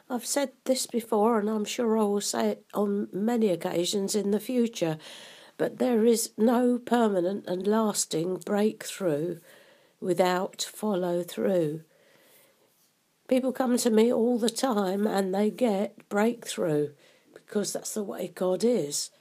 I've said this before, and I'm sure I will say it on many occasions in the future, but there is no permanent and lasting breakthrough without follow through. People come to me all the time and they get breakthrough because that's the way God is.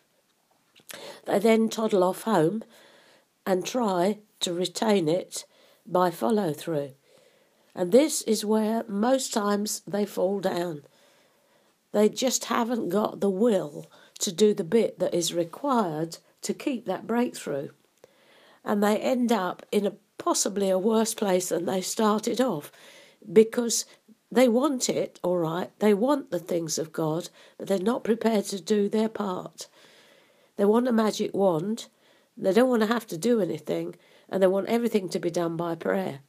They then toddle off home and try to retain it by follow through. And this is where most times they fall down. They just haven't got the will to do the bit that is required to keep that breakthrough. And they end up in possibly a worse place than they started off, because they want it, all right, they want the things of God, but they're not prepared to do their part. They want a magic wand, they don't want to have to do anything, and they want everything to be done by prayer.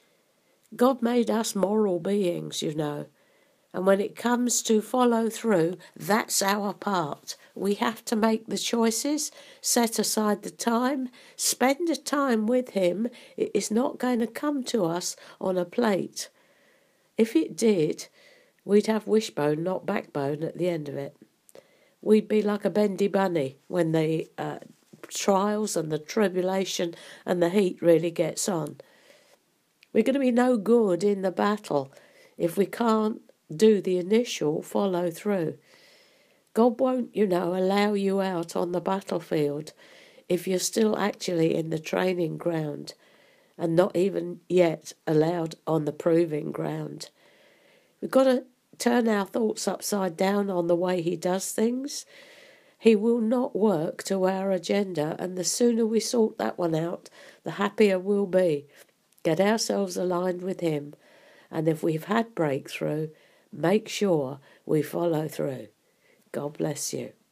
God made us moral beings, you know, and when it comes to follow through, that's our part. We have to make the choices, set aside the time, spend the time with him. It is not going to come to us on a plate. If it did, we'd have wishbone, not backbone, at the end of it. We'd be like a bendy bunny when the trials and the tribulation and the heat really gets on. We're going to be no good in the battle if we can't do the initial follow through. God won't, allow you out on the battlefield if you're still actually in the training ground and not even yet allowed on the proving ground. We've got to turn our thoughts upside down on the way he does things. He will not work to our agenda, and the sooner we sort that one out, the happier we'll be. Get ourselves aligned with him, and if we've had breakthrough, make sure we follow through. God bless you.